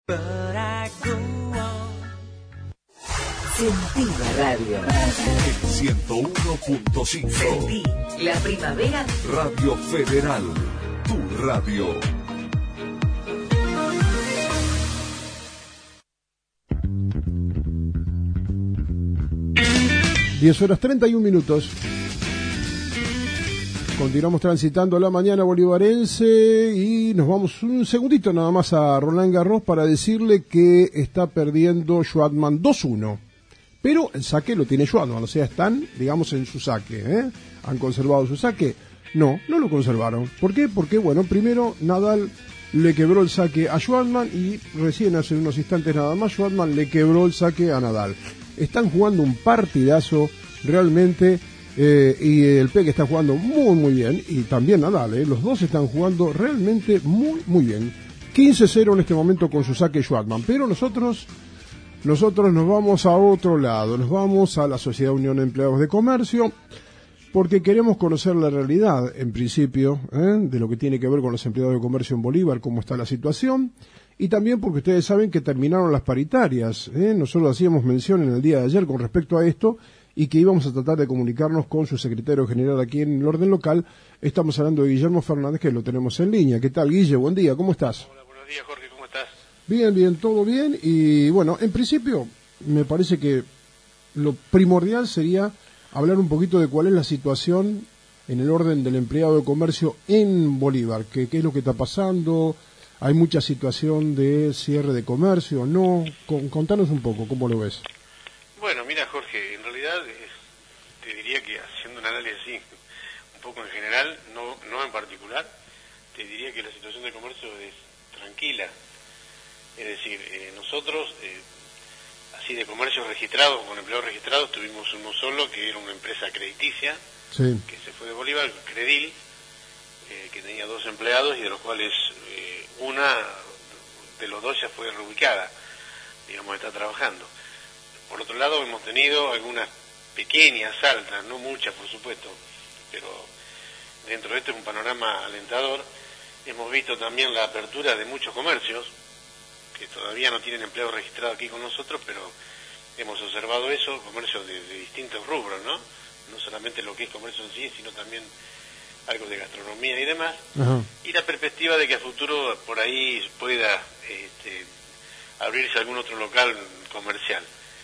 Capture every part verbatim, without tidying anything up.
Sentí la radio. ciento uno punto cinco. Sentí la primavera. Radio Federal, tu radio. diez horas treinta y un minutos. Continuamos transitando la mañana bolivarense y nos vamos un segundito nada más a Roland Garros para decirle que está perdiendo Schwartzman dos uno. Pero el saque lo tiene Schwartzman, o sea, están, digamos, en su saque, ¿eh? ¿Han conservado su saque? No, no lo conservaron. ¿Por qué? Porque, bueno, primero Nadal le quebró el saque a Schwartzman y recién hace unos instantes nada más Schwartzman le quebró el saque a Nadal. Están jugando un partidazo realmente, eh, y el Peque está jugando muy muy bien, y también Nadal, eh, los dos están jugando realmente muy muy bien. quince cero en este momento con su saque Schwartzman, pero nosotros nosotros nos vamos a otro lado, nos vamos a la Sociedad Unión de Empleados de Comercio, porque queremos conocer la realidad, en principio, ¿eh? de lo que tiene que ver con los empleados de comercio en Bolívar, cómo está la situación, y también porque ustedes saben que terminaron las paritarias, ¿eh? Nosotros hacíamos mención en el día de ayer con respecto a esto, y que íbamos a tratar de comunicarnos con su secretario general aquí en el orden local. Estamos hablando de Guillermo Fernández, que lo tenemos en línea. ¿Qué tal, Guille? Buen día, ¿cómo estás? Hola, buenos días, Jorge, ¿cómo estás? Bien, bien, todo bien, y bueno, en principio, me parece que lo primordial sería hablar un poquito de cuál es la situación en el orden del empleado de comercio en Bolívar, qué, qué es lo que está pasando, hay mucha situación de cierre de comercio, ¿no? Con, contanos un poco, ¿cómo lo ves? Bueno, mira, Jorge, en realidad eh, te diría que haciendo un análisis así, un poco en general, no, no en particular, te diría que la situación de comercio es tranquila. Es decir, eh, nosotros, eh, así de comercio registrado, con empleados registrados, tuvimos uno solo, que era una empresa crediticia, sí, que se fue de Bolívar, Credil, eh, que tenía dos empleados y de los cuales eh, una de los dos ya fue reubicada, digamos, está trabajando. Por otro lado, hemos tenido algunas pequeñas altas, no muchas por supuesto, pero dentro de esto es un panorama alentador. Hemos visto también la apertura de muchos comercios, que todavía no tienen empleados registrados aquí con nosotros, pero hemos observado eso, comercios de, de distintos rubros, ¿no? No solamente lo que es comercio en sí, sino también algo de gastronomía y demás. Ajá. Y la perspectiva de que a futuro por ahí pueda este, abrirse algún otro local comercial.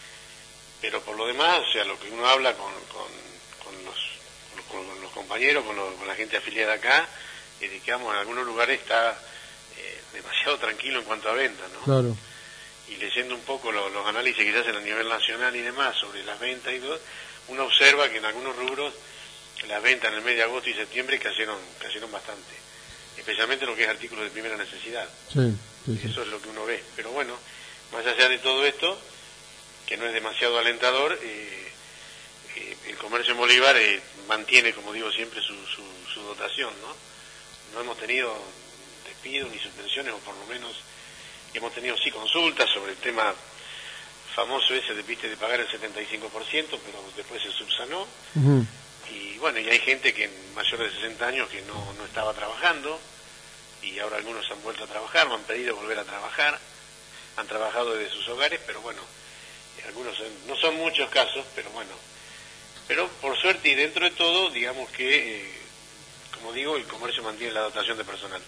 Pero por lo demás, o sea, lo que uno habla con, con, con, los, con, con los compañeros, con, los, con la gente afiliada acá, es de que, vamos, en algunos lugares está eh, demasiado tranquilo en cuanto a venta, ¿no? Claro. Y leyendo un poco lo, los análisis que se hacen a nivel nacional y demás sobre las ventas y todo, uno observa que en algunos rubros las ventas en el mes de agosto y septiembre cayeron, cayeron bastante, especialmente lo que es artículos de primera necesidad. Sí, sí, sí. Eso es lo que uno ve. Pero bueno, más allá de todo esto, que no es demasiado alentador, eh, eh, el comercio en Bolívar eh, mantiene, como digo siempre, su, su, su dotación, ¿no? No hemos tenido despidos ni suspensiones, o por lo menos hemos tenido sí consultas sobre el tema famoso ese de, viste, de pagar el setenta y cinco por ciento, pero después se subsanó. Uh-huh. Y bueno, y hay gente que mayor de sesenta años que no, no estaba trabajando, y ahora algunos han vuelto a trabajar, no han pedido volver a trabajar, han trabajado desde sus hogares, pero bueno, algunos, no son muchos casos, pero bueno, pero por suerte y dentro de todo, digamos que, eh, como digo, el comercio mantiene la dotación de personal.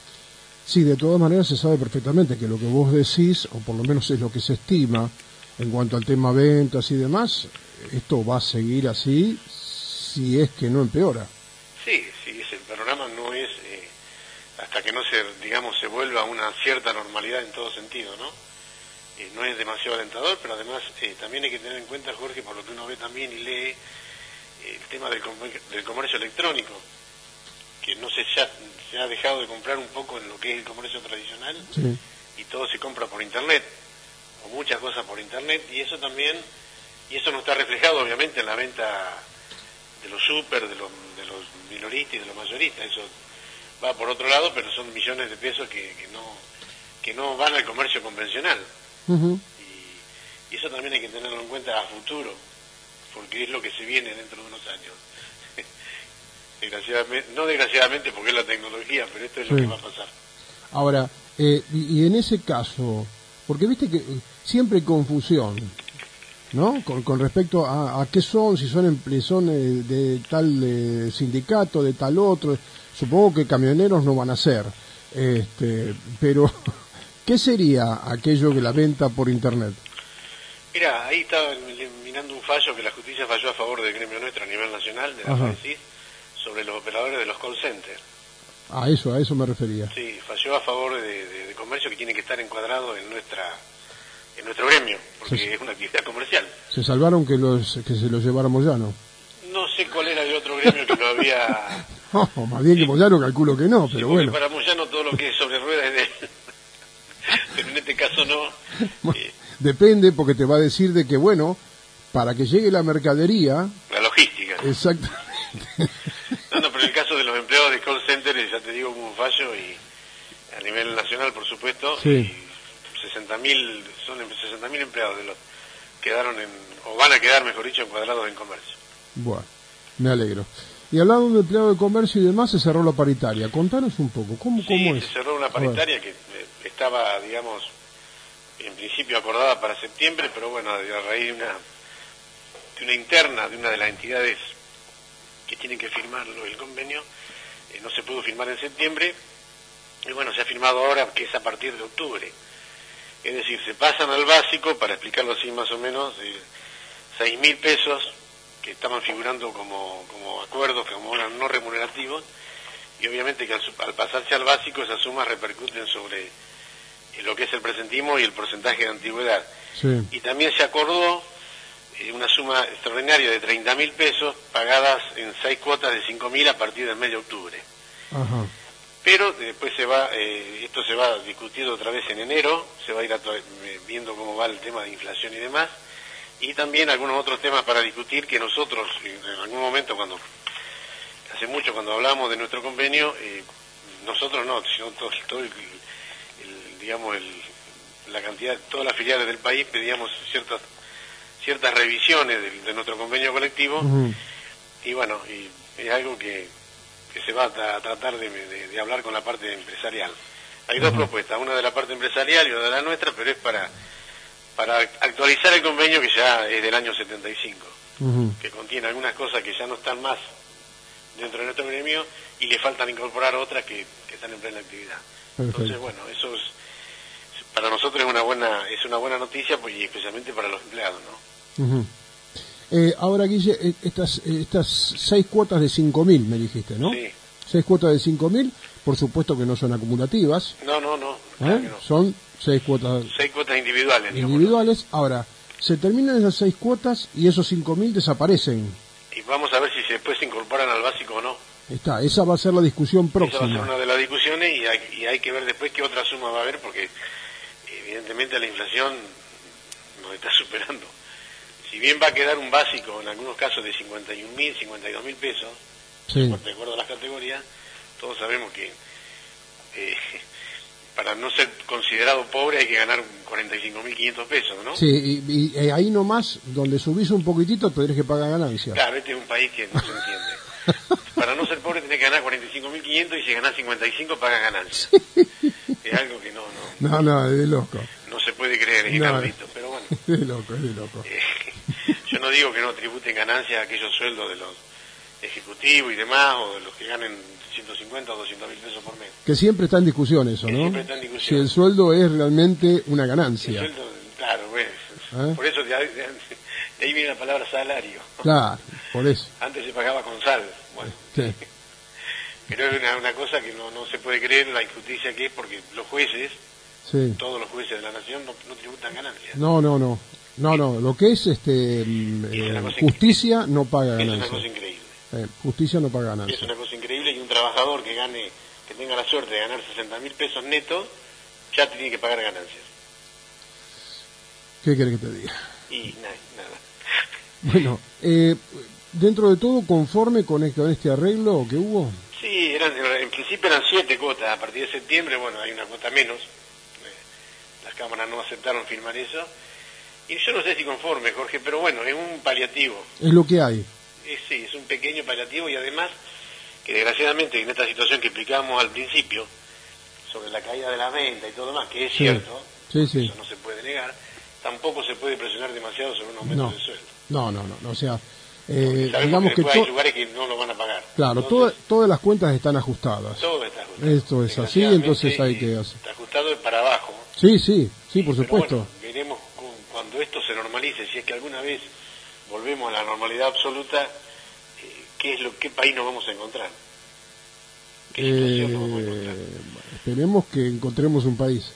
Sí, de todas maneras se sabe perfectamente que lo que vos decís, o por lo menos es lo que se estima en cuanto al tema ventas y demás, esto va a seguir así si es que no empeora. Sí, sí, el panorama no es, eh, hasta que no se, digamos, se vuelva a una cierta normalidad en todo sentido, ¿no? Eh, no es demasiado alentador, pero además eh, también hay que tener en cuenta, Jorge, por lo que uno ve también y lee, eh, el tema del, com del comercio electrónico, que no se, ya, se ha dejado de comprar un poco en lo que es el comercio tradicional, sí, y todo se compra por internet, o muchas cosas por internet, y eso también, y eso no está reflejado obviamente en la venta de los super, de los, de los minoristas y de los mayoristas, eso va por otro lado, pero son millones de pesos que, que no que no van al comercio convencional. Uh-huh. y, y eso también hay que tenerlo en cuenta a futuro, porque es lo que se viene dentro de unos años. Desgraciadamente, no desgraciadamente porque es la tecnología, pero esto es sí. lo que va a pasar. Ahora, eh, y, y en ese caso, Porque viste que siempre hay confusión, ¿no? Con, con respecto a, a qué son, si son, empl- son eh, de tal eh, sindicato, de tal otro. Supongo que camioneros no van a ser, este, pero ¿qué sería aquello que la venta por internet? Mira, ahí estaba mirando un fallo que la justicia falló a favor del gremio nuestro a nivel nacional, de la Ajá. FAECID, sobre los operadores de los call centers. A eso, a eso me refería. Sí, falló a favor de, de, de comercio que tiene que estar encuadrado en nuestra en nuestro gremio, porque Sí. es una actividad comercial. Se salvaron que los que se los llevara Moyano. No sé cuál era el otro gremio que lo había... No, más bien que Moyano calculo que no, Sí, pero porque bueno. para Moyano todo lo que es sobre ruedas es de él. Pero en este caso no. Bueno, Eh, depende, porque te va a decir de que, bueno, para que llegue la mercadería, la logística. exactamente. No, no, pero en el caso de los empleados de call center, ya te digo, hubo un fallo y a nivel nacional, por supuesto, Sí. y sesenta mil, son sesenta mil empleados de los quedaron en, o van a quedar, mejor dicho, encuadrados en comercio. Bueno, me alegro. Y hablando de empleado de comercio y demás, se cerró la paritaria. Contanos un poco, ¿cómo, Sí, cómo es? se cerró una A ver. paritaria que eh, estaba, digamos, en principio acordada para septiembre, pero bueno, a raíz de una, de una interna de una de las entidades que tienen que firmarlo el convenio, eh, no se pudo firmar en septiembre, y bueno, se ha firmado ahora que es a partir de octubre. Es decir, se pasan al básico, para explicarlo así más o menos, eh, seis mil pesos que estaban figurando como, como acuerdos, como eran no remunerativos, y obviamente que al, al pasarse al básico esas sumas repercuten sobre eh, lo que es el presentismo y el porcentaje de antigüedad. Sí, Y también se acordó eh, una suma extraordinaria de treinta mil pesos pagadas en seis cuotas de cinco mil a partir del mes de octubre. ajá, Pero después se va, eh, esto se va a discutir otra vez en enero, se va a ir a to- eh, viendo cómo va el tema de inflación y demás, y también algunos otros temas para discutir que nosotros en algún momento, cuando hace mucho cuando hablamos de nuestro convenio, eh, nosotros no, sino todo, todo el, el, digamos el, la cantidad, todas las filiales del país pedíamos ciertas ciertas revisiones de, de nuestro convenio colectivo, ujú, y bueno, y es algo que que se va a, tra- a tratar de, de, de hablar con la parte empresarial. Hay dos Ajá. propuestas, una de la parte empresarial y otra de la nuestra, pero es para para actualizar el convenio que ya es del año setenta y cinco, ujú. que contiene algunas cosas que ya no están más dentro de nuestro gremio y le faltan incorporar otras que, que están en plena actividad. Entonces, Perfecto. bueno, eso es, para nosotros es una buena es una buena noticia, pues, y especialmente para los empleados, ¿no? Ujú. Eh, ahora, Guille, eh, estas, eh, estas seis cuotas de cinco mil, me dijiste, ¿no? Sí. Seis cuotas de cinco mil, por supuesto que no son acumulativas, No, no, no, claro ¿eh? que no. Son seis cuotas Seis cuotas individuales, digamos. individuales. Ahora, se terminan esas seis cuotas y esos cinco mil desaparecen. Y vamos a ver si después se incorporan al básico o no. Está, esa va a ser la discusión Esa va a ser próxima. una de las discusiones y hay, y hay que ver después qué otra suma va a haber, porque evidentemente la inflación nos está superando. Si bien va a quedar un básico en algunos casos de cincuenta y un mil, cincuenta y dos mil pesos, Sí, de acuerdo a las categorías, todos sabemos que eh, para no ser considerado pobre hay que ganar cuarenta y cinco mil quinientos pesos, ¿no? sí, y, y, eh, ahí nomás, donde subís un poquitito, tendrés que pagar ganancias. Claro, este es un país que no se entiende. Para no ser pobre tenés que ganar cuarenta y cinco mil quinientos y si ganás cincuenta y cinco pagas ganancias. Es algo que no, no, No, no, es de loco. no se puede creer, es No. inaudito, pero bueno. Es de loco, es de loco. Eh, yo no digo que no tributen ganancias a aquellos sueldos de los ejecutivos y demás, o de los que ganen ciento cincuenta o doscientos mil pesos por mes. Que siempre está en discusión eso, Que ¿no? siempre está en discusión. Si el sueldo es realmente una El ganancia. sueldo, claro, pues, ¿Eh? por eso de ahí, de ahí viene la palabra salario. Claro, por eso. Antes se pagaba con sal, bueno. Sí. Pero es una, una cosa que no, no se puede creer, la injusticia que es, porque los jueces, Sí. todos los jueces de la nación, no, no tributan ganancias. No, no, no. No, no, lo que es este mm, Es una eh, cosa justicia no paga Es una ganancia. cosa increíble. Eh, justicia no paga Es ganancia. una cosa increíble y un trabajador que gane, que tenga la suerte de ganar sesenta mil pesos netos, ya tiene que pagar ganancias. ¿Qué querés que te diga? Y nada, nada. Bueno, eh, dentro de todo, conforme con este, con este arreglo que hubo. Sí, eran, en principio eran siete cuotas, a partir de septiembre, bueno, hay una cuota menos. Eh, Las cámaras no aceptaron firmar eso. Y yo no sé si conforme, Jorge, pero bueno, es un paliativo. Es lo que hay. Es, sí, es un pequeño paliativo y además que desgraciadamente en esta situación que explicábamos al principio, sobre la caída de la venta y todo lo demás, que es Sí. cierto, Sí, sí. eso no se puede tampoco se puede presionar demasiado sobre un aumento No. de sueldo. No, no, no, no, o sea, eh, Sabemos digamos que que, después to- hay lugares que no lo van a pagar. claro, Entonces, toda- todas las cuentas están ajustadas. todo está ajustado. Esto es así, Desgraciadamente, entonces hay que hacer. Está ajustado para abajo. Sí, sí, sí, por Pero supuesto. bueno, veremos cu- cuando esto se normalice, si es que alguna vez volvemos a la normalidad absoluta, eh, qué es lo qué país nos vamos a encontrar. ¿Qué situación nos vamos a encontrar? Eh, esperemos que encontremos un país.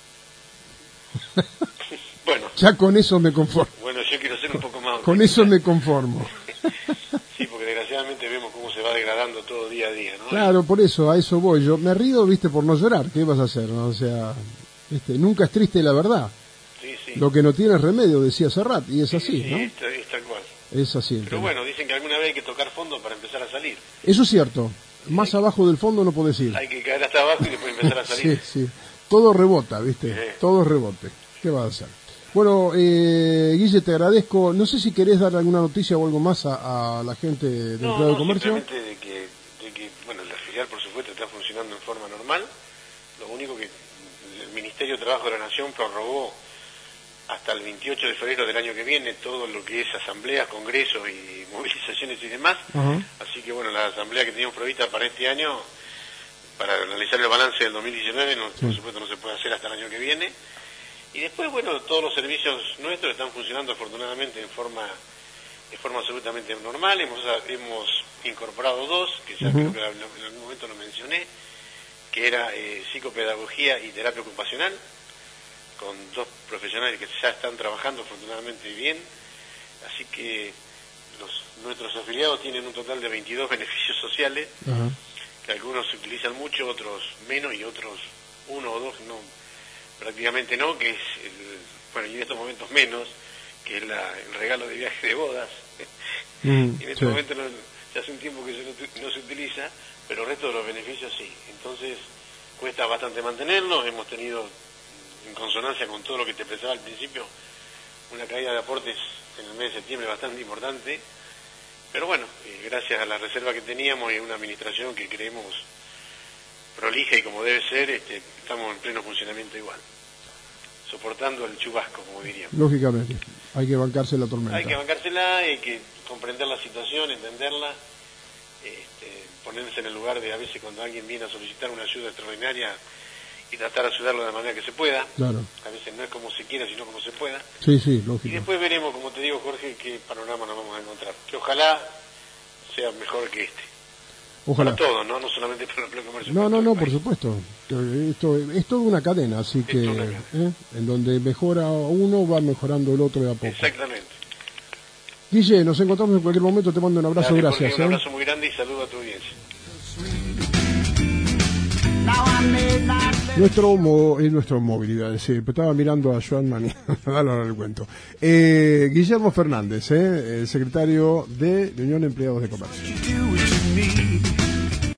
Bueno, Ya con eso me conformo. bueno, yo quiero ser un poco más... Con eso me conformo. Sí, porque desgraciadamente vemos cómo se va degradando todo día a día, ¿no? Claro, por eso, a eso voy. Yo me río, viste, por no llorar. ¿Qué vas a hacer? ¿No? O sea, este, nunca es triste la verdad. Sí, sí. Lo que no tiene remedio, decía Serrat, y es Sí, así, sí, ¿no? es, es tal cual. Es así. el Pero tema. bueno, dicen que alguna vez hay que tocar fondo para empezar a salir. Eso es cierto. Más abajo del fondo no podés ir. Hay que caer hasta abajo y después empezar a Sí, salir. sí. Todo rebota, ¿viste? Sí. Todo rebote. ¿Qué vas a hacer? Bueno, eh, Guille, te agradezco. No sé si querés dar alguna noticia o algo más a, a la gente del No, empleado de no, comercio. simplemente de que, de que, bueno, la filial por supuesto está funcionando en forma normal. Lo único que el Ministerio de Trabajo de la Nación prorrogó hasta el veintiocho de febrero del año que viene todo lo que es asambleas, congresos y movilizaciones y demás. Ajá. Así que bueno, la asamblea que teníamos prevista para este año, para analizar el balance del dos mil diecinueve, no, Sí. por supuesto no se puede hacer hasta el año que viene. Y después, bueno, todos los servicios nuestros están funcionando afortunadamente en forma de forma absolutamente normal. Hemos, hemos incorporado dos, que ya Ujú. creo que en algún momento lo mencioné, que era eh, psicopedagogía y terapia ocupacional, con dos profesionales que ya están trabajando afortunadamente bien. Así que los, nuestros afiliados tienen un total de veintidós beneficios sociales, Ajá. que algunos se utilizan mucho, otros menos y otros uno o dos no, prácticamente no, que es, el, bueno, y en estos momentos menos, que es la, el regalo de viaje de bodas. Mm, Y en este sí. momento no, ya hace un tiempo que eso no, no se utiliza, pero el resto de los beneficios sí. Entonces cuesta bastante mantenerlos. Hemos tenido, en consonancia con todo lo que te expresaba al principio, una caída de aportes en el mes de septiembre bastante importante, pero bueno, eh, gracias a la reserva que teníamos y a una administración que creemos prolija y como debe ser, este, estamos en pleno funcionamiento igual, soportando el chubasco, como diríamos. Lógicamente, hay que bancarse la tormenta. Hay que bancársela, hay que comprender la situación, entenderla, este, ponerse en el lugar de a veces cuando alguien viene a solicitar una ayuda extraordinaria y tratar de ayudarlo de la manera que se pueda. Claro. A veces no es como se quiera, sino como se pueda. Sí, sí, Y lógico. después veremos, como te digo, Jorge, qué panorama nos vamos a encontrar. Que ojalá sea mejor que este. Ojalá. Para todos, ¿no? No solamente para el plan comercio. No, para no, todo no, el por país. supuesto. Esto es toda una cadena, así que toda una cadena. ¿eh? En donde mejora uno va mejorando el otro de a poco. Exactamente. Guille, nos encontramos en cualquier momento, te mando un abrazo, Dale, gracias. Jorge, un ¿eh? abrazo muy grande y saludo a tu audiencia. Nuestro, mo- es nuestro movilidad, sí, pero estaba mirando a Joan Mani, dale ahora el cuento. Eh, Guillermo Fernández, eh, el secretario de la Unión de Empleados de Comercio.